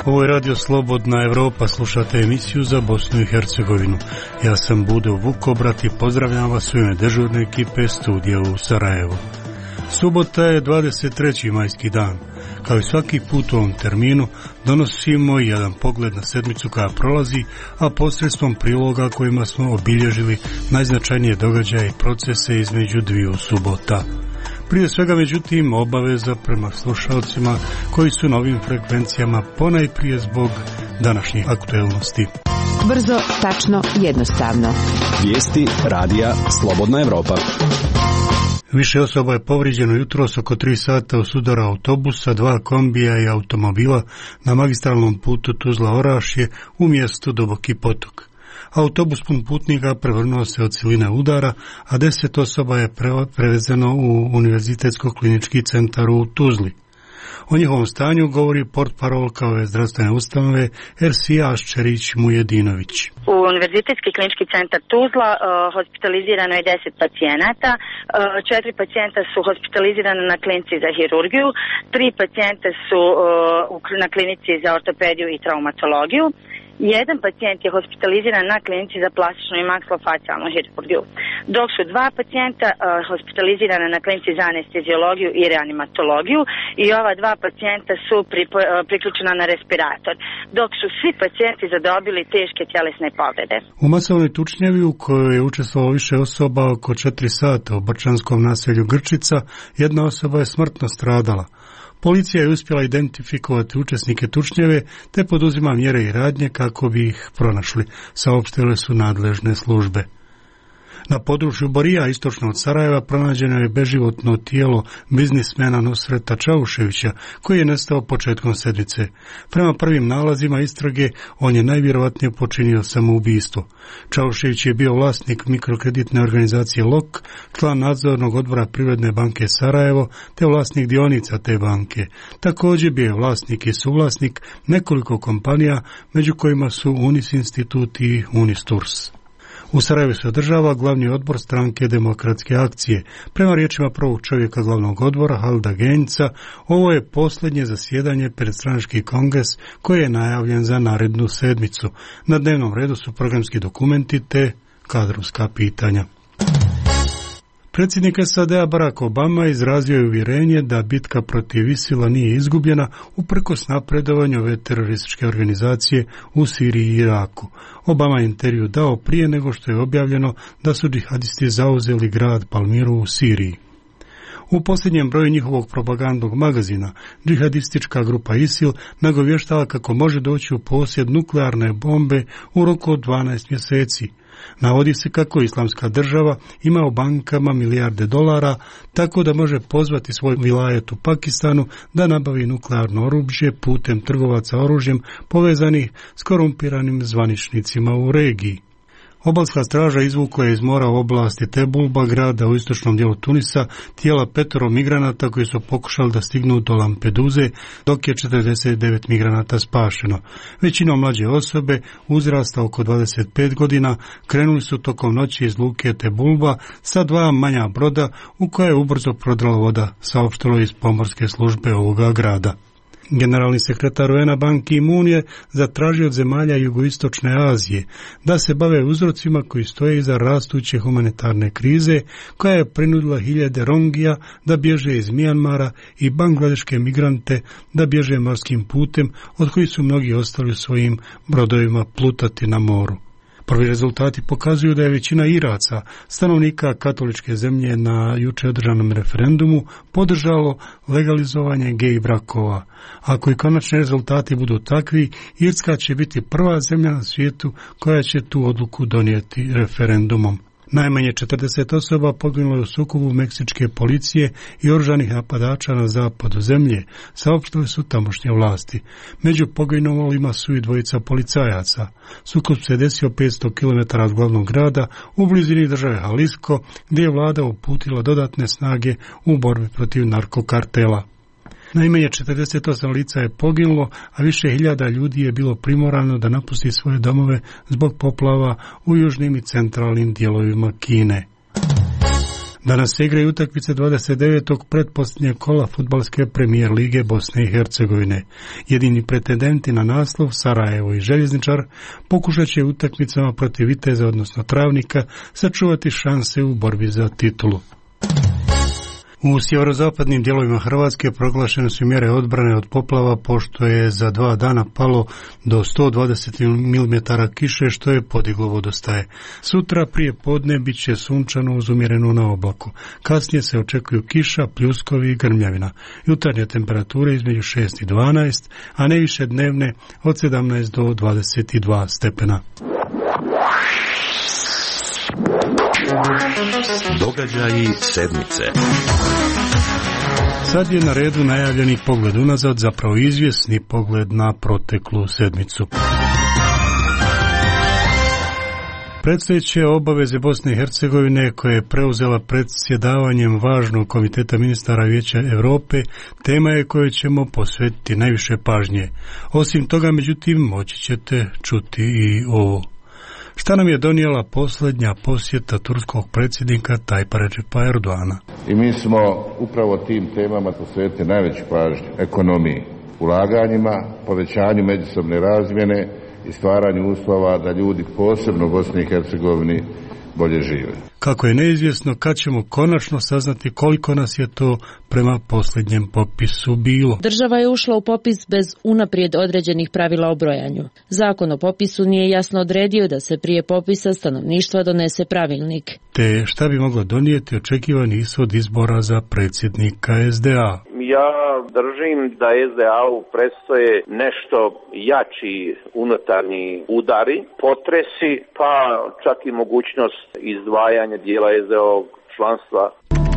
Ovo je Radio Slobodna Evropa, slušate emisiju za Bosnu i Hercegovinu. Ja sam Budo Vukobrat i pozdravljam vas u ime dežurne ekipe studija u Sarajevu. Subota je 23. majski dan. Kao i svaki put u ovom terminu donosimo jedan pogled na sedmicu koja prolazi, a posredstvom priloga kojima smo obilježili najznačajnije događaje i procese između dviju subota. Prije svega, međutim, obaveza prema slušalcima koji su na ovim frekvencijama ponajprije zbog današnjih aktuelnosti. Brzo, tačno, jednostavno. Vijesti radija Slobodna Evropa. Više osoba je povrijeđeno jutros oko 3 sata od sudara autobusa, 2 kombija i automobila na magistralnom putu Tuzla-Orašje u mjestu Duboki potok. Autobus pun putnika prevrnuo se od siline udara, a 10 osoba je prevezeno u Univerzitetsko-klinički centar u Tuzli. O njihovom stanju govori portparolka ove zdravstvene ustanove Ersija Aščerić-Mujedinović. U Univerzitetski klinički centar Tuzla hospitalizirano je 10 pacijenata, 4 pacijenta su hospitalizirane na klinici za hirurgiju, 3 pacijenta su na klinici za ortopediju i traumatologiju. Jedan pacijent je hospitaliziran na klinici za plastičnu i maksilofacijalnu hirurgiju, dok su 2 pacijenta hospitalizirana na klinici za anesteziologiju i reanimatologiju i ova 2 pacijenta su priključena na respirator, dok su svi pacijenti zadobili teške tjelesne povrede. U masovnoj tučnjavi u kojoj je učestvovalo više osoba oko 4 sata u brčanskom naselju Grčica, jedna osoba je smrtno stradala. Policija je uspjela identifikovati učesnike tučnjave te poduzima mjere i radnje kako bi ih pronašli, saopštile su nadležne službe. Na području Borija, istočno od Sarajeva, pronađeno je beživotno tijelo biznismena Nusreta Čauševića, koji je nestao početkom sedmice. Prema prvim nalazima istrage, on je najvjerovatnije počinio samoubistvo. Čaušević je bio vlasnik mikrokreditne organizacije LOK, član nadzornog odbora Privredne banke Sarajevo, te vlasnik dionica te banke. Također bio je vlasnik i suvlasnik nekoliko kompanija, među kojima su Unis Institut i Unisturs. U Sarajevu se održava glavni odbor stranke Demokratske akcije. Prema riječima prvog čovjeka glavnog odbora, Halda Genjca, ovo je posljednje zasjedanje pred stranački kongres koji je najavljen za narednu sedmicu. Na dnevnom redu su programski dokumenti te kadrovska pitanja. Predsjednik SAD-a Barack Obama izrazio je uvjerenje da bitka protiv ISIL-a nije izgubljena uprkos napredovanju ove terorističke organizacije u Siriji i Iraku. Obama je intervju dao prije nego što je objavljeno da su džihadisti zauzeli grad Palmiru u Siriji. U posljednjem broju njihovog propagandnog magazina, džihadistička grupa ISIL nagovještava kako može doći u posjed nuklearne bombe u roku od 12 mjeseci. Navodi se kako Islamska država ima u bankama milijarde dolara, tako da može pozvati svoj vilajet u Pakistanu da nabavi nuklearno oružje putem trgovaca oružjem povezanih s korumpiranim zvaničnicima u regiji. Obalska straža izvukla je iz mora u oblasti Tebulba, grada u istočnom dijelu Tunisa, tijela 5 migranata koji su pokušali da stignu do Lampeduze, dok je 49 migranata spašeno. Većinom mlađe osobe, uzrasta oko 25 godina, krenuli su tokom noći iz luke Tebulba sa 2 manja broda u koje je ubrzo prodrala voda, saopštilo iz pomorske službe ovoga grada. Generalni sekretar UN-a Ban Ki-moon je zatražio od zemalja jugoistočne Azije da se bave uzrocima koji stoje iza rastuće humanitarne krize koja je prinudila hiljade Rongija da bježe iz Mijanmara i bangladeške migrante da bježe morskim putem od kojih su mnogi ostali u svojim brodovima plutati na moru. Prvi rezultati pokazuju da je većina Iraca, stanovnika katoličke zemlje, na jučer održanom referendumu podržalo legalizovanje gej brakova. Ako i konačni rezultati budu takvi, Irska će biti prva zemlja na svijetu koja će tu odluku donijeti referendumom. Najmanje 40 osoba poginulo je u sukobu meksičke policije i oružanih napadača na zapadu zemlje, saopštile su tamošnje vlasti. Među poginulima su i 2 policajaca. Sukob se desio 500 km od glavnog grada u blizini države Jalisco, gdje je vlada uputila dodatne snage u borbi protiv narkokartela. Najmanje 48 lica je poginulo, a više hiljada ljudi je bilo primorano da napusti svoje domove zbog poplava u južnim i centralnim dijelovima Kine. Danas se igraju utakmice 29. pretposljednjeg kola fudbalske premijer lige Bosne i Hercegovine. Jedini pretendenti na naslov, Sarajevo i Željezničar, pokušat će utakmicama protiv Viteza, odnosno Travnika, sačuvati šanse u borbi za titulu. U sjeverozapadnim dijelovima Hrvatske proglašene su mjere odbrane od poplava, pošto je za 2 dana palo do 120 mm kiše, što je podiglo vodostaje. Sutra prije podne bit će sunčano uz umjerenu na oblaku. Kasnije se očekuju kiša, pljuskovi i grmljavina. Jutarnje temperature između 6 i 12, a ne više dnevne od 17 do 22 stepena. Događaji sedmice. Sad je na redu najavljeni pogled unazad, zapravo izvjesni pogled na proteklu sedmicu. Predstojeće obaveze Bosne i Hercegovine, koje je preuzela predsjedavanjem važnog komiteta ministara Vijeća Europe, tema je kojoj ćemo posvetiti najviše pažnje. Osim toga, međutim, moći ćete čuti i ovo. Šta nam je donijela posljednja posjeta turskog predsjednika Tajpa Recepa Erdoana? I mi smo upravo tim temama posvetili najveću pažnju: ekonomiji, ulaganjima, povećanju međusobne razmjene i stvaranju uslova da ljudi, posebno u Bosni i Hercegovini, bolje žive. Kako je neizvjesno kad ćemo konačno saznati koliko nas je to prema posljednjem popisu bilo. Država je ušla u popis bez unaprijed određenih pravila o brojanju. Zakon o popisu nije jasno odredio da se prije popisa stanovništva donese pravilnik. Te šta bi moglo donijeti očekivani ishod izbora za predsjednika SDA? Ja držim da SDA-u predstoje nešto jači unutarnji udari, potresi, pa čak i mogućnost izdvajanja dijela SDA-ovog članstva.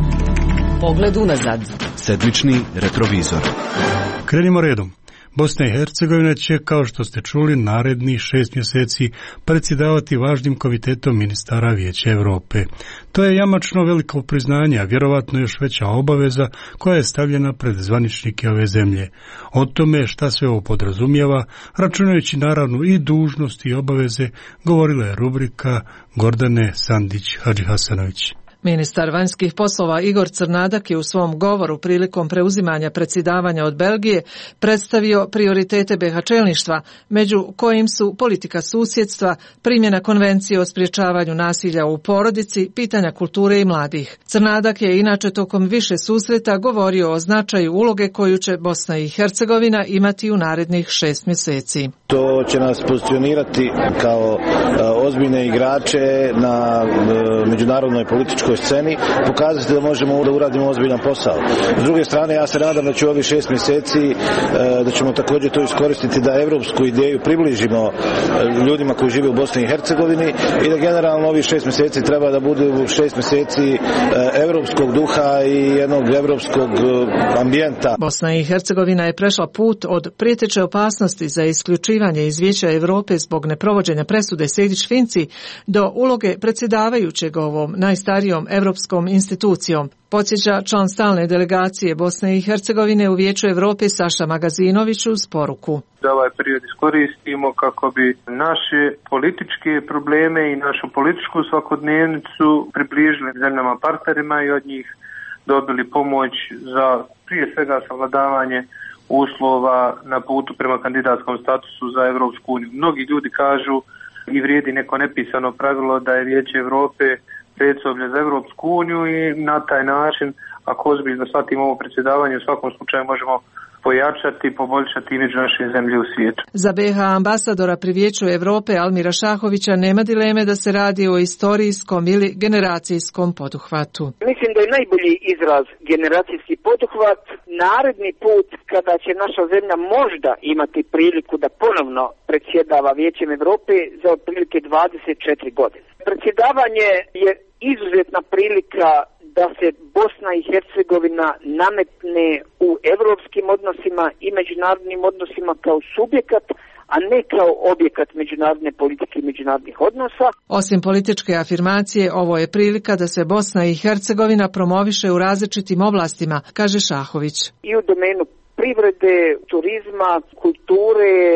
Pogled unazad. Sedmični retrovizor. Krenimo redom. Bosna i Hercegovina će, kao što ste čuli, narednih 6 mjeseci predsjedavati važnim komitetom ministara Vijeća Europe. To je jamačno veliko priznanje, a vjerovatno još veća obaveza koja je stavljena pred zvaničnike ove zemlje. O tome šta sve ovo podrazumijeva, računajući naravno i dužnosti i obaveze, govorila je rubrika Gordane Sandić-Hadžihasanović. Ministar vanjskih poslova Igor Crnadak je u svom govoru prilikom preuzimanja predsjedavanja od Belgije predstavio prioritete BiH čelništva, među kojim su politika susjedstva, primjena konvencije o sprječavanju nasilja u porodici, pitanja kulture i mladih. Crnadak je inače tokom više susreta govorio o značaju uloge koju će Bosna i Hercegovina imati u narednih 6 mjeseci. To će nas pozicionirati kao ozbiljne igrače na međunarodnoj političkoj sceni, pokazati da možemo da uradimo ozbiljan posao. S druge strane, ja se nadam da će ovih 6 mjeseci da ćemo također to iskoristiti da evropsku ideju približimo ljudima koji žive u Bosni i Hercegovini i da generalno ovih 6 mjeseci treba da budu 6 mjeseci evropskog duha i jednog evropskog ambijenta. Bosna i Hercegovina je prešla put od prijeteće opasnosti za isključivanje iz Vijeća Europe zbog neprovođenja presude Sejdić-Finci do uloge predsjedavajućeg ovom najstarijom europskom institucijom. Podsjeća član stalne delegacije Bosne i Hercegovine u Vijeću Europe Saša Magazinović uz poruku. Da ovaj period iskoristimo kako bi naše političke probleme i našu političku svakodnevnicu približili zemljama partnerima i od njih dobili pomoć za prije svega savladavanje uslova na putu prema kandidatskom statusu za Europsku uniju. Mnogi ljudi kažu i vrijedi neko nepisano pravilo da je Vijeće Europe predsoblje za Europsku uniju i na taj način, ako ozbiljno shvatimo ovo predsjedavanje, u svakom slučaju možemo pojačati i poboljšati imidž naše zemlje u svijetu. Za BiH ambasadora pri Vijeću Europe Almira Šahovića nema dileme da se radi o istorijskom ili generacijskom poduhvatu. Mislim da je najbolji izraz generacijski poduhvat naredni put kada će naša zemlja možda imati priliku da ponovno predsjedava Vijećem Europe za otprilike 24 godine. Predsjedavanje je izuzetna prilika da se Bosna i Hercegovina nametne u europskim odnosima i međunarodnim odnosima kao subjekat, a ne kao objekat međunarodne politike i međunarodnih odnosa. Osim političke afirmacije, ovo je prilika da se Bosna i Hercegovina promoviše u različitim oblastima, kaže Šahović. I u domenu privrede, turizma, kulture,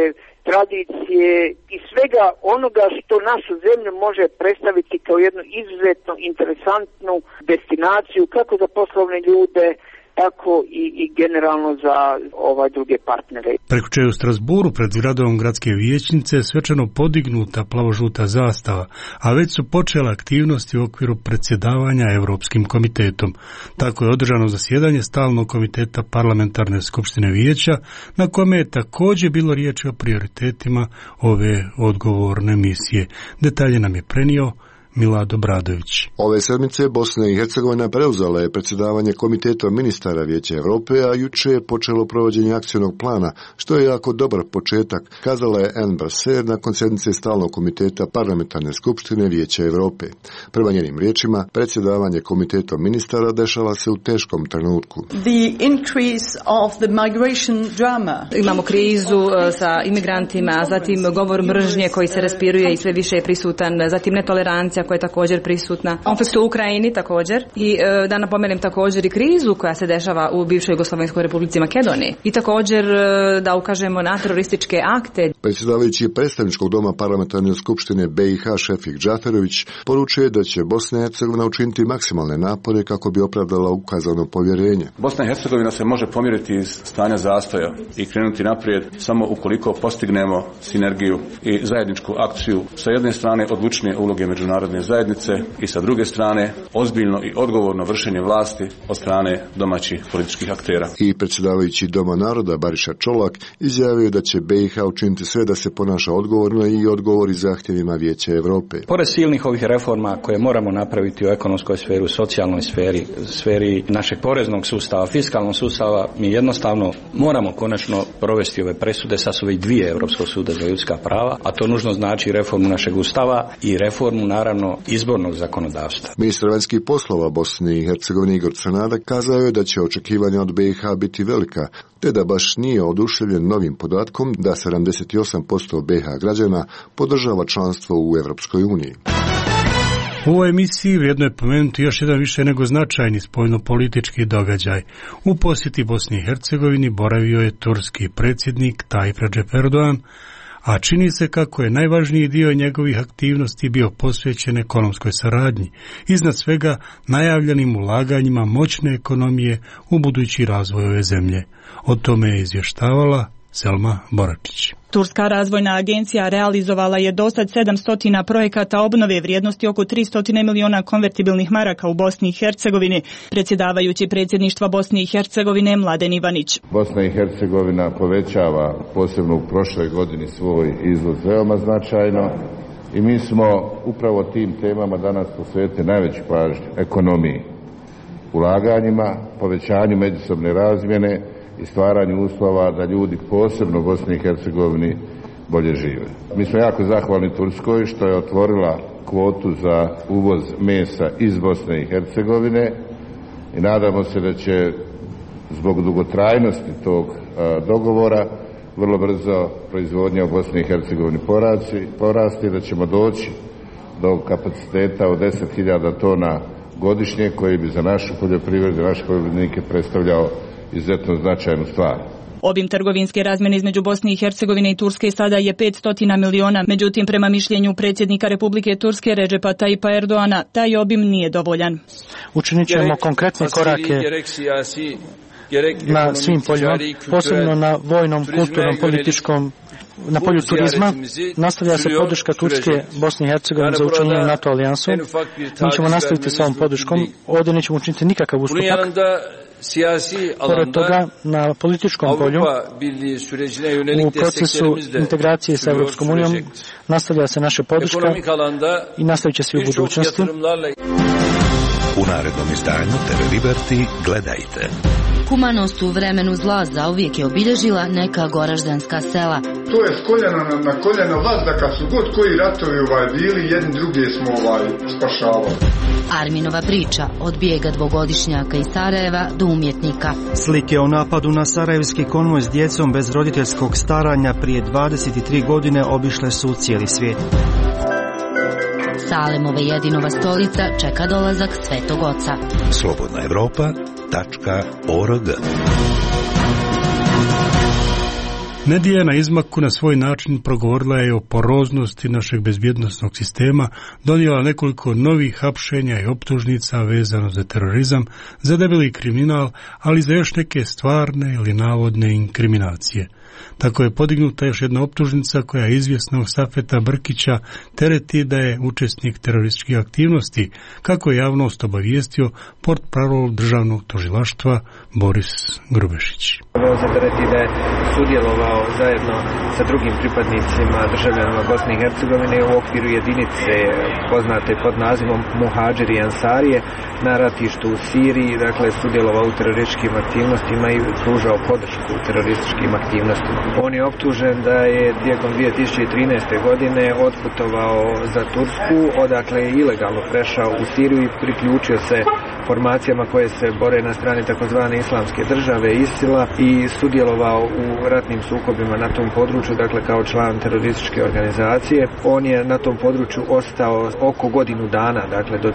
tradicije i svega onoga što našu zemlju može predstaviti kao jednu izuzetno interesantnu destinaciju kako za poslovne ljude, tako i generalno za druge partnere. Prekjuče u Strasburu pred zgradom gradske vijećnice svečano podignuta plavo-žuta zastava, a već su počele aktivnosti u okviru predsjedavanja Europskim komitetom. Tako je održano zasjedanje stalnog komiteta parlamentarne skupštine vijeća, na kome je također bilo riječi o prioritetima ove odgovorne misije. Detalje nam je prenio Milado Bradović. Ove sedmice Bosna i Hercegovina preuzela je predsjedavanje Komitetom ministara Vijeća Europe, a juče je počelo provođenje akcionog plana, što je jako dobar početak, kazala je Anne Brasser nakon sjednice stalnog komiteta parlamentarne skupštine Vijeća Europe. Prema njenim riječima, predsjedavanje Komitetom ministara dešava se u teškom trenutku. Imamo krizu sa imigrantima, zatim govor mržnje koji se raspiruje i sve više je prisutan, zatim netolerancija koja je također prisutna, konflikt u Ukrajini također i da napomenem također i krizu koja se dešava u bivšoj Jugoslovenskoj Republici Makedoniji i također da ukažemo na terorističke akte. Predsjedavajući predstavničkog doma parlamentarne skupštine BiH Šefik Džaferović poručuje da će Bosna i Hercegovina učiniti maksimalne napore kako bi opravdala ukazano povjerenje. Bosna i Hercegovina se može pomjeriti iz stanja zastoja i krenuti naprijed samo ukoliko postignemo sinergiju i zajedničku akciju sa jedne strane odlučnije uloge međunarodne zajednice i sa druge strane ozbiljno i odgovorno vršenje vlasti od strane domaćih političkih aktera. I predsjedavajući Doma naroda Bariša Čolak izjavio da će BiH učiniti sve da se ponaša odgovorno i odgovori zahtjevima Vijeća Europe. Pored silnih ovih reforma koje moramo napraviti u ekonomskoj sferi, u socijalnoj sferi, sferi našeg poreznog sustava, fiskalnog sustava, mi jednostavno moramo konačno provesti ove presude, sad su već 2 Europskog suda za ljudska prava, a to nužno znači reformu našeg ustava i reformu naravno izbornog zakonodavstva. Ministar vanjskih poslova Bosne i Hercegovine Igor Crnada kazao je da će očekivanja od BiH biti velika, te da baš nije oduševljen novim podatkom da 78% BiH građana podržava članstvo u Europskoj uniji. U ovoj emisiji vrijedno je pomenuti još jedan više nego značajni spoljnopolitički događaj. U posjeti Bosni i Hercegovini boravio je turski predsjednik Tayyip Recep Erdogan, a čini se kako je najvažniji dio njegovih aktivnosti bio posvećen ekonomskoj saradnji, iznad svega najavljenim ulaganjima moćne ekonomije u budući razvoj ove zemlje. O tome je izvještavala Selma Boračić. Turska razvojna agencija realizovala je dosad 700 projekata obnove vrijednosti oko 300 miliona konvertibilnih maraka u Bosni i Hercegovini, predsjedavajući predsjedništva Bosne i Hercegovine Mladen Ivanić. Bosna i Hercegovina povećava, posebno u prošloj godini, svoj izvoz veoma značajno i mi smo upravo tim temama danas posvetili najveću pažnju ekonomiji, ulaganjima, povećanju međusobne razmjene i stvaranju uslova da ljudi posebno u Bosni i Hercegovini bolje žive. Mi smo jako zahvalni Turskoj što je otvorila kvotu za uvoz mesa iz Bosne i Hercegovine i nadamo se da će zbog dugotrajnosti tog dogovora vrlo brzo proizvodnja u Bosni i Hercegovini porasti, da ćemo doći do kapaciteta od 10.000 tona godišnje koji bi za našu poljoprivredu, naše poljoprivrednike predstavljao izuzetno značajnu stvar. Obim trgovinske razmjene između Bosne i Hercegovine i Turske sada je 500 miliona, međutim prema mišljenju predsjednika Republike Turske Recepa Tayyipa Erdoana, taj obim nije dovoljan. Učinit ćemo konkretne korake na svim poljima, posebno na vojnom, kulturnom, političkom, na polju turizma. Nastavlja se podrška Turske Bosni i Hercegovine za učlanjenje NATO alijansu. Mi ćemo nastaviti sa ovom podrškom. Ovdje nećemo učiniti nikakav ustupak. Pored toga, na političkom polju, u procesu integracije sa Europskom unijom, nastavlja se naša podrška i nastavit će se u budućnosti. U narednom izdanju TV Liberty gledajte. Humanost u vremenu zla zauvijek je obilježila neka goraždanska sela. To je s koljena na koljeno vazda kad su god koji ratovi bili, jedni druge smo spašavali. Arminova priča od bijega dvogodišnjaka iz Sarajeva do umjetnika. Slike o napadu na sarajevski konvoj s djecom bez roditeljskog staranja prije 23 godine obišle su cijeli svijet. Salemova jedinova stolica čeka dolazak Svetog Oca. Slobodnaevropa.org Nedjelja na izmaku na svoj način progovorila je o poroznosti našeg bezbjednosnog sistema, donijela nekoliko novih hapšenja i optužnica vezano za terorizam, za debeli kriminal, ali za još neke stvarne ili navodne inkriminacije. Tako je podignuta još jedna optužnica koja izvjesnog Safeta Brkića tereti da je učesnik terorističkih aktivnosti, kako je javnost obavijestio portparol državnog tužilaštva Boris Grubešić. On se tereti da je sudjelovao zajedno sa drugim pripadnicima državljanima Bosne i Hercegovine u okviru jedinice poznate pod nazivom Muhadžiri Ansarije na ratištu u Siriji, dakle sudjelovao u terorističkim aktivnostima i pružao podršku terorističkim aktivnostima. On je optužen da je tijekom 2013. godine otputovao za Tursku, odakle je ilegalno prešao u Siriju i priključio se formacijama koje se bore na strani takozvane islamske države ISIL-a i sudjelovao u ratnim sukobima na tom području, dakle kao član terorističke organizacije. On je na tom području ostao oko godinu dana, dakle do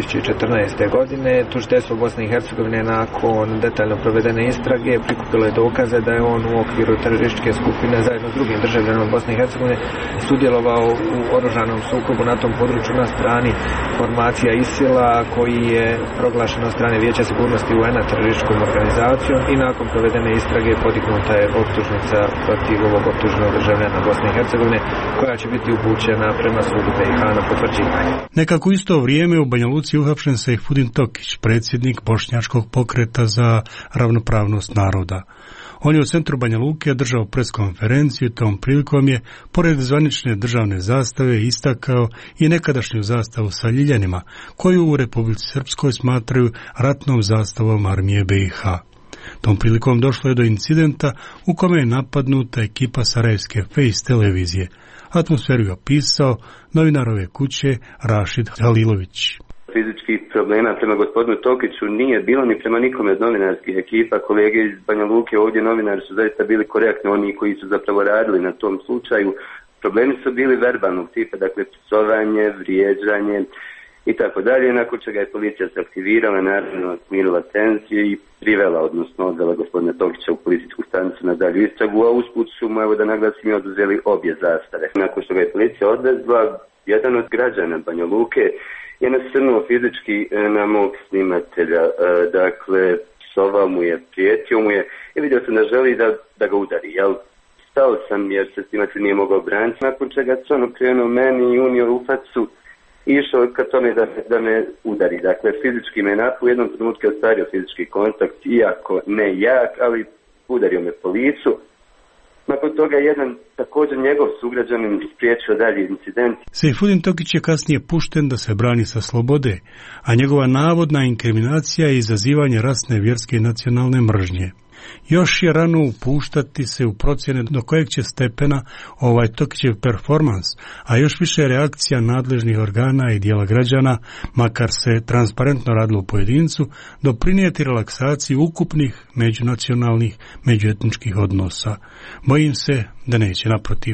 2014. godine. Tužiteljstvo Bosne i Hercegovine nakon detaljno provedene istrage prikupilo je dokaze da je on u okviru terorističke skupine zajedno s drugim državljanima Bosne i Hercegovine sudjelovao u oružanom sukobu na tom području na strani formacija ISIL-a koji je proglašen od strane Vijeća sigurnosti UN-a terorističkom organizacijom i nakon provedene istrage podignuta je optužnica protiv ovog optuženog državljana Bosne i Hercegovine koja će biti upućena prema sudu BiH na potvrđivanje. Nekako isto vrijeme u Banja Luci uhapšen Sejfudin Tokić, predsjednik Bošnjačkog pokreta za ravnopravnost naroda. On je u centru Banja Luke držao preskonferenciju i tom prilikom je, pored zvanične državne zastave, istakao i nekadašnju zastavu sa ljiljanima, koju u Republici Srpskoj smatraju ratnom zastavom armije BiH. Tom prilikom došlo je do incidenta u kome je napadnuta ekipa sarajevske Face televizije. Atmosferu je opisao novinar ove kuće Rašid Halilović. Fizičkih problema prema gospodinu Tokiću nije bilo ni prema nikome od novinarskih ekipa. Kolege iz Banja Luke ovdje novinari su zaista bili korektni, oni koji su zapravo radili na tom slučaju. Problemi su bili verbalnog tipa, dakle psovanje, vrijeđanje i tako dalje, nakon čega je policija se aktivirala, naravno smirila tenzije i privela, odnosno odvela gospodina Tokića u policijsku stanicu na dalju istragu, a usput su mu, evo da naglasim, oduzeli obje zastave. Nakon što ga je policija odvezla, jedan od građana Banja Luke je nasrnuo fizički na mog snimatelja, dakle psovao mu je, prijetio mu je i vidio sam da želi da ga udari, jel? Stao sam jer se snimatelj nije mogao braniti, nakon čega se on okrenuo meni i unio u facu i išao ka tome da me udari. Dakle, fizički me napao, u jednom trenutku je ostvario fizički kontakt, iako ne jak, ali udario me po licu. Nakon toga jedan također njegov sugrađanin spriječio dalje incident. Sejfudin Tokić je kasnije pušten da se brani sa slobode, a njegova navodna inkriminacija je izazivanje rasne, vjerske i nacionalne mržnje. Još je rano upuštati se u procjene do kojeg će stepena ovaj Tokićev performans, a još više reakcija nadležnih organa i dijela građana, makar se transparentno radilo u pojedincu, doprinijeti relaksaciji ukupnih međunacionalnih, međuetničkih odnosa. Bojim se da neće, naprotiv.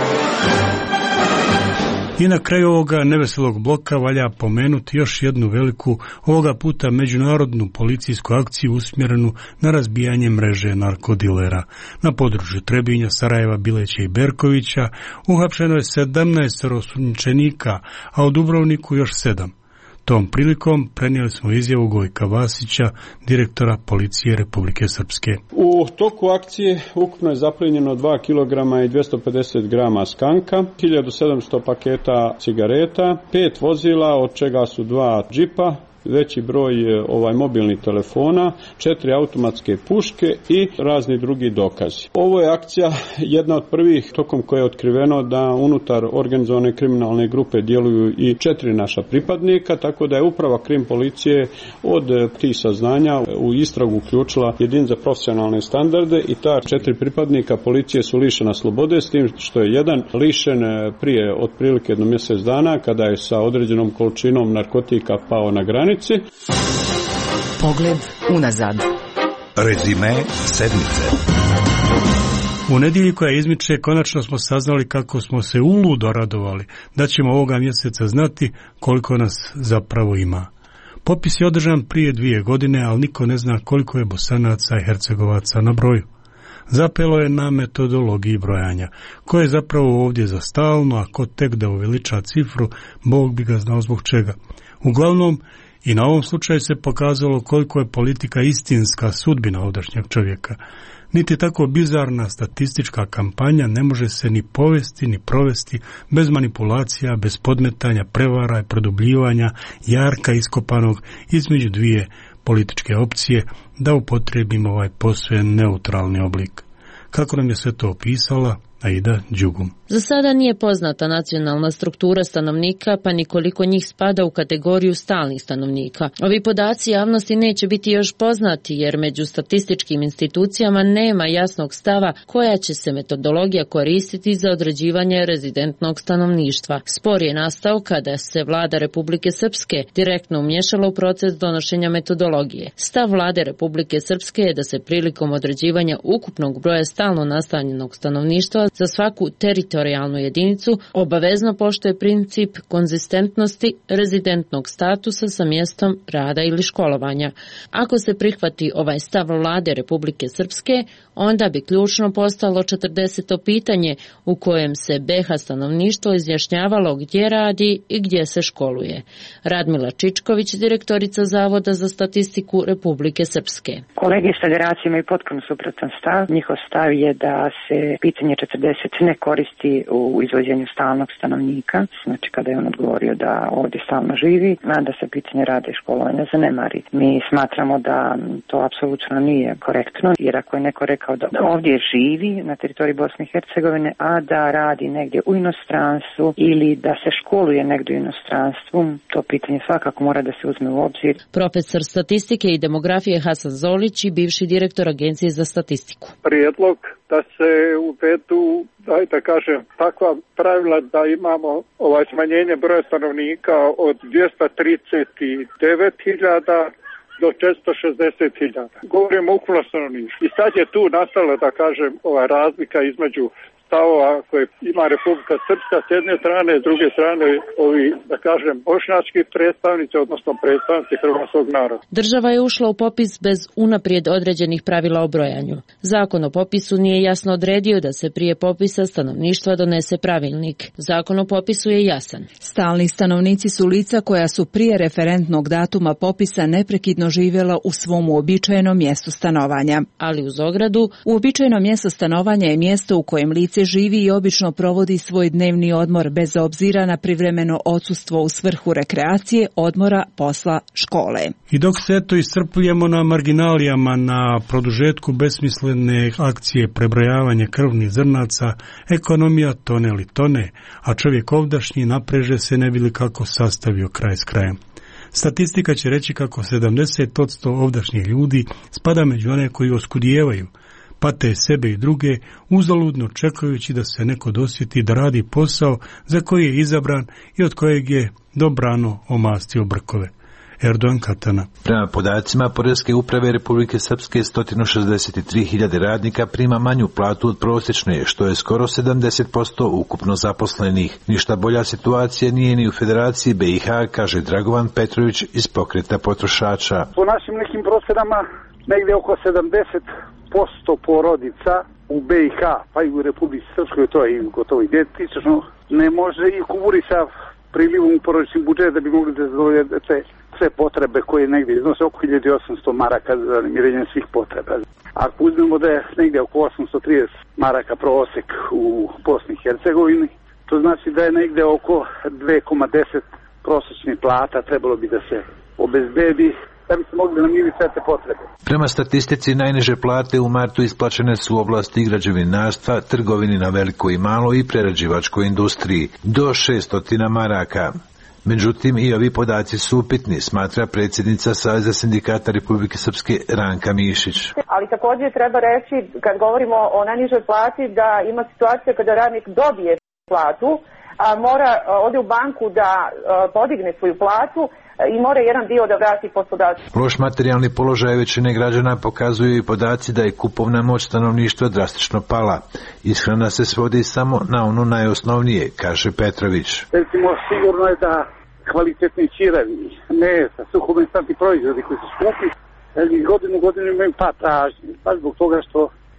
I na kraju ovoga neveselog bloka valja pomenuti još jednu veliku, ovoga puta međunarodnu policijsku akciju usmjerenu na razbijanje mreže narkodilera. Na području Trebinja, Sarajeva, Bileća i Berkovića uhapšeno je 17 osumnjičenika, a u Dubrovniku još 7. Tom prilikom prenijeli smo izjavu Gojka Vasića, direktora policije Republike Srpske. U toku akcije ukupno je zaplijenjeno 2 kg i 250 grama skanka, 1700 paketa cigareta, 5 vozila, od čega su 2 džipa, veći broj mobilnih telefona, 4 automatske puške i razni drugi dokazi. Ovo je akcija jedna od prvih tokom koje je otkriveno da unutar organizovane kriminalne grupe djeluju i 4 naša pripadnika, tako da je uprava krim policije od tih saznanja u istragu uključila jedin za profesionalne standarde i ta 4 pripadnika policije su lišena slobode, s tim što je jedan lišen prije otprilike jedno mjesec dana kada je sa određenom količinom narkotika pao na granici. Pogled unazad. Rezime sedmice. U nedjelji koja izmiče konačno smo saznali kako smo se uludo radovali da ćemo ovoga mjeseca znati koliko nas zapravo ima. Popis je održan prije 2 godine, ali niko ne zna koliko je Bosanaca i Hercegovaca na broju. Zapelo je na metodologiji brojanja, koja je zapravo ovdje za stalno, a ko tek da uveliča cifru, Bog bi ga znao zbog čega. Uglavnom, i na ovom slučaju se pokazalo koliko je politika istinska sudbina ovdašnjeg čovjeka. Niti tako bizarna statistička kampanja ne može se ni povesti ni provesti bez manipulacija, bez podmetanja, prevara i produbljivanja jarka iskopanog između dvije političke opcije, da upotrijebimo ovaj posve neutralni oblik. Kako nam je sve to opisala Aida Đugum. Za sada nije poznata nacionalna struktura stanovnika, pa ni koliko njih spada u kategoriju stalnih stanovnika. Ovi podaci javnosti neće biti još poznati, jer među statističkim institucijama nema jasnog stava koja će se metodologija koristiti za određivanje rezidentnog stanovništva. Spor je nastao kada se vlada Republike Srpske direktno umješala u proces donošenja metodologije. Stav vlade Republike Srpske je da se prilikom određivanja ukupnog broja stalno nastanjenog stanovništva za svaku teritorijalnu jedinicu obavezno poštuje princip konzistentnosti rezidentnog statusa sa mjestom rada ili školovanja. Ako se prihvati ovaj stav vlade Republike Srpske, onda bi ključno postalo 40. pitanje u kojem se BiH stanovništvo izjašnjavalo gdje radi i gdje se školuje. Radmila Čičković, direktorica Zavoda za statistiku Republike Srpske. Kolege iz federacije imaju potpuno suprotan stav. Njihov stav je da se pitanje 40 ne koristi u izvođenju stalnog stanovnika, znači kada je on odgovorio da ovdje stalno živi, a da se pitanje rada i školovanja zanemari. Mi smatramo da to apsolutno nije korektno, jer ako je neko rekao da ovdje živi na teritoriji Bosne i Hercegovine, a da radi negdje u inostranstvu ili da se školuje negdje u inostranstvu, to pitanje svakako mora da se uzme u obzir. Profesor statistike i demografije Hasan Zolić i bivši direktor Agencije za statistiku. Prijedlog da se uvedu, da kažem, takva pravila da imamo smanjenje broja stanovnika od 239.000 do 460.000. Govorimo o ukupnom stanovništvu. I sad je tu nastala, da kažem, razlika između stavova koje ima Republika Srpska s jedne strane, s druge strane ovi, da kažem, bošnjački predstavnici, odnosno predstavnici hrvatskog naroda. Država je ušla u popis bez unaprijed određenih pravila o brojanju. Zakon o popisu nije jasno odredio da se prije popisa stanovništva donese pravilnik. Zakon o popisu je jasan. Stalni stanovnici su lica koja su prije referentnog datuma popisa neprekidno živjela u svom uobičajenom mjestu stanovanja. Ali uz ogradu, uobičajeno mjesto stanovanja je mjesto u kojem lice živi i obično provodi svoj dnevni odmor bez obzira na privremeno odsustvo u svrhu rekreacije, odmora, posla, škole. I dok se eto iscrpljujemo na marginalijama, na produžetku besmislene akcije prebrojavanja krvnih zrnaca, ekonomija tone li tone, a čovjek ovdašnji napreže se ne bi li kako sastavio kraj s krajem. Statistika će reći kako 70% ovdašnjih ljudi spada među one koji oskudijevaju, pate sebe i druge, uzaludno čekajući da se neko dosjeti da radi posao za koji je izabran i od kojeg je dobrano omastio brkove. Erdogan Katana. Prema podacima Poreske uprave Republike Srpske, 163.000 radnika prima manju platu od prosječne, što je skoro 70% ukupno zaposlenih. Ništa bolja situacija nije ni u Federaciji BiH, kaže Dragovan Petrović iz Pokreta potrošača. Po našim nekim procjenama negdje oko 70% porodica u BiH, pa i u Republici Srpskoj, to je gotovo identično, ne može i kuburi sa prilivom u porodični budžet da bi mogli da zadovolje sve potrebe koje negdje iznose oko 1800 maraka za namirenje svih potreba. Ako uzmemo da je negdje oko 830 maraka prosjek u Bosni i Hercegovini, to znači da je negdje oko 2,10 prosječnih plata trebalo bi da se obezbedi da bi se mogli namiriti sve te potrebe. Prema statistici najniže plate u martu isplaćene su u oblasti građevinarstva, trgovini na veliko i malo i prerađivačkoj industriji do 600 maraka. Međutim, i ovi podaci su upitni, smatra predsjednica Saveza sindikata Republike Srpske Ranka Mišić. Ali također treba reći, kad govorimo o najnižoj plati, da ima situacija kada radnik dobije platu, a mora ode u banku da podigne svoju platu i mora jedan dio da vrati poslodavcu. Loš materijalni položaj većine građana pokazuju i podaci da je kupovna moć stanovništva drastično pala. Ishrana se svodi samo na ono najosnovnije, kaže Petrović. Recimo, sigurno je da kvalitetni ćiravi, mesa, suhomesnati proizvodi koji su skupi, godinu imaju pad tražnje, pa zbog toga što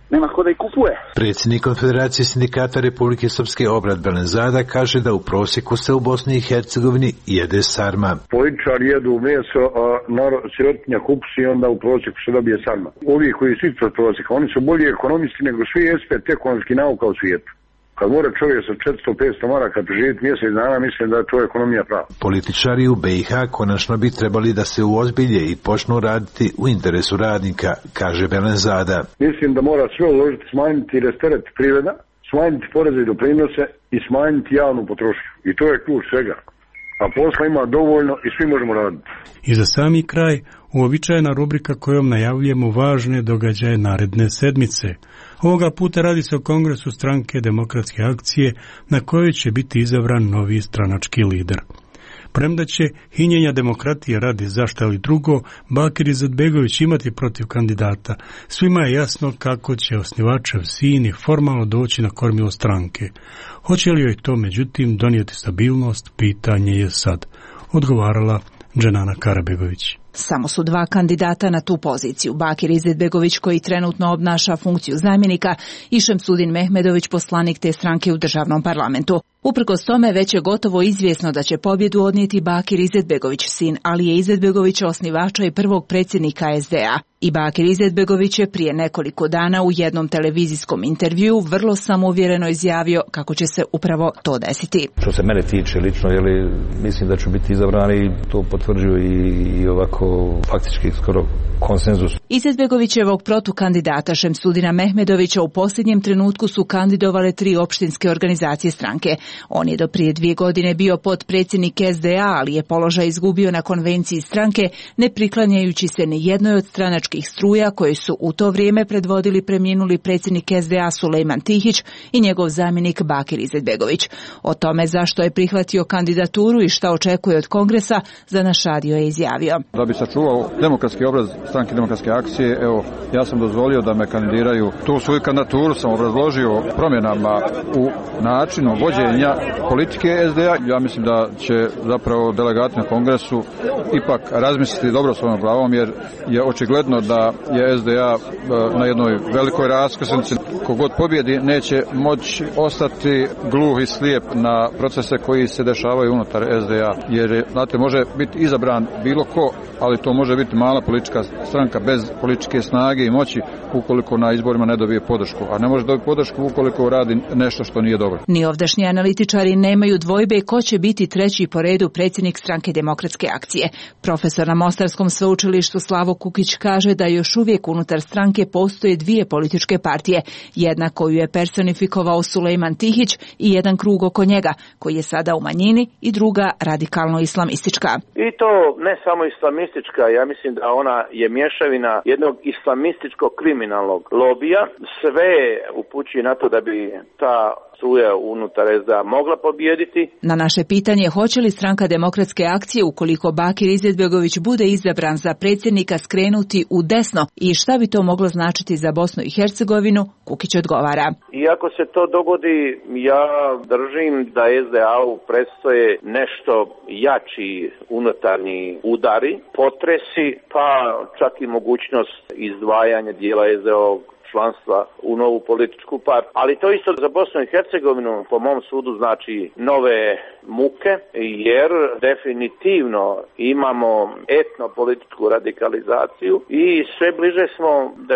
nema ko da ih kupuje. Predsjednik Konfederacije sindikata Republike Srpske Obrad Belenzada kaže da u prosjeku se u Bosni i Hercegovini jede sarma. Političari jedu meso, a sirotinja kupsi i onda u prosjeku se dobije sarma. Ovi koji su ispod prosjeka, oni su bolji ekonomisti nego svi ekspert ekonomskih nauka u svijetu. Kad mora čovjek sa 400-500 maraka preživjeti mjesec dana, mislim da je to ekonomija prava. Političari u BiH konačno bi trebali da se uozbilje i počnu raditi u interesu radnika, kaže Belenzada. Mislim da mora sve uložiti, smanjiti resteret privreda, smanjiti poreze i doprinose i smanjiti javnu potrošnju. I to je ključ svega. A posla ima dovoljno i svi možemo raditi. I za sami kraj, uobičajena rubrika kojom najavljujemo važne događaje naredne sedmice. Ovoga puta radi se o kongresu stranke Demokratske akcije na kojoj će biti izabran novi stranački lider. Premda će hinjenja demokratije radi zašta ili drugo, Bakir Izetbegović imati protiv kandidata, svima je jasno kako će osnivačev sin i formalno doći na kormilo stranke. Hoće li joj to međutim donijeti stabilnost, pitanje je sad, odgovarala Dženana Karabegović. Samo su dva kandidata na tu poziciju, Bakir Izetbegović koji trenutno obnaša funkciju zamjenika i Šemsudin Mehmedović, poslanik te stranke u državnom parlamentu. Uprkos tome već je gotovo izvjesno da će pobjedu odnijeti Bakir Izetbegović, sin Alije Izetbegovića, osnivača i prvog predsjednika SDA. I Bakir Izetbegović je prije nekoliko dana u jednom televizijskom intervjuu vrlo samouvjereno izjavio kako će se upravo to desiti. Što se mene tiče lično, mislim da ću biti izabran i to potvrđuju i ovako faktički skoro konsenzus. Izetbegovićevog protukandidata Šemsudina Mehmedovića u posljednjem trenutku su kandidovale 3 opštinske organizacije stranke. On je do prije 2 godine bio potpredsjednik SDA, ali je položaj izgubio na konvenciji stranke, ne priklanjajući se ni jednoj od stranačkih struja koje su u to vrijeme predvodili preminuli predsjednik SDA Sulejman Tihić i njegov zamjenik Bakir Izetbegović. O tome zašto je prihvatio kandidaturu i šta očekuje od kongresa, za naš radio je izjavio. Da bi sačuvao demokratski obraz stranke Demokratske akcije, evo, ja sam dozvolio da me kandidiraju. Tu svoju kandidaturu sam obrazložio promjenama u načinu vođenja politike SDA. Ja mislim da će zapravo delegati na kongresu ipak razmisliti dobro svojom glavom, jer je očigledno da je SDA na jednoj velikoj raskrsnici. Kogod pobjedi neće moći ostati gluh i slijep na procese koji se dešavaju unutar SDA, jer znate, može biti izabran bilo ko, ali to može biti mala politička stranka bez političke snage i moći ukoliko na izborima ne dobije podršku, a ne može dobiti podršku ukoliko radi nešto što nije dobro. Ni ovdašnji analitičari nemaju dvojbe ko će biti treći po redu predsjednik stranke Demokratske akcije. Profesor na Mostarskom sveučilištu Slavo Kukić kaže da još uvijek unutar stranke postoje 2 političke partije, jedna koju je personifikovao Sulejman Tihić i jedan krug oko njega, koji je sada u manjini, i druga radikalno-islamistička. I to ne samo islamistička, ja mislim da ona je mješavina jednog islamističkog kriminalnog lobija. Sve upućuje na to da bi ta struja unutar SDA mogla pobijediti. Na naše pitanje hoće li stranka Demokratske akcije, ukoliko Bakir Izetbegović bude izabran za predsjednika, skrenuti u desno i šta bi to moglo značiti za Bosnu i Hercegovinu, Kukić odgovara. I ako se to dogodi, ja držim da SDA-u predstoje nešto jači unutarnji udari, potresi, pa čak i mogućnost izdvajanja dijela SDA-ovog članstva u novu političku partiju. Ali to isto za Bosnu i Hercegovinu po mom sudu znači nove muke, jer definitivno imamo etnopolitičku radikalizaciju i sve bliže smo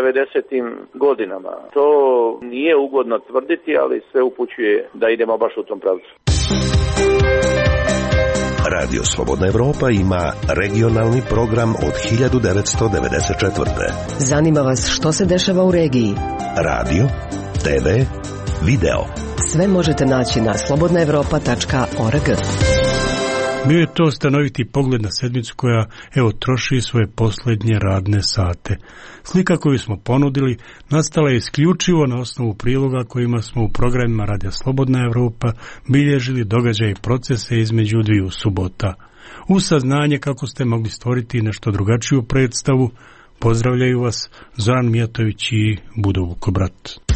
90. godinama. To nije ugodno tvrditi, ali sve upućuje da idemo baš u tom pravcu. Radio Slobodna Evropa ima regionalni program od 1994. Zanima vas što se dešava u regiji? Radio, TV, video. Sve možete naći na slobodnaevropa.org. Bio je to stanoviti pogled na sedmicu koja, troši svoje posljednje radne sate. Slika koju smo ponudili nastala je isključivo na osnovu priloga kojima smo u programima Radija Slobodna Evropa bilježili događaje i procese između 2 subota. U saznanje kako ste mogli stvoriti nešto drugačiju predstavu, pozdravljaju vas Zoran Mijatović i Budo Vukobrat.